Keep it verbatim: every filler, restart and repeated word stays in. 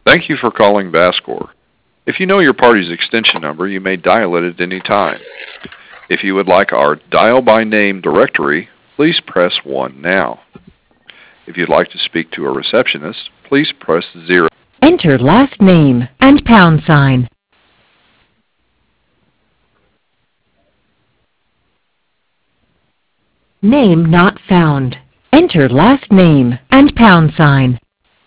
Thank you for calling Bascor. If you know your party's extension number, you may dial it at any time. If you would like our dial by name directory, please press one now. If you'd like to speak to a receptionist, please press zero. Enter last name and pound sign. Name not found. Enter last name and pound sign.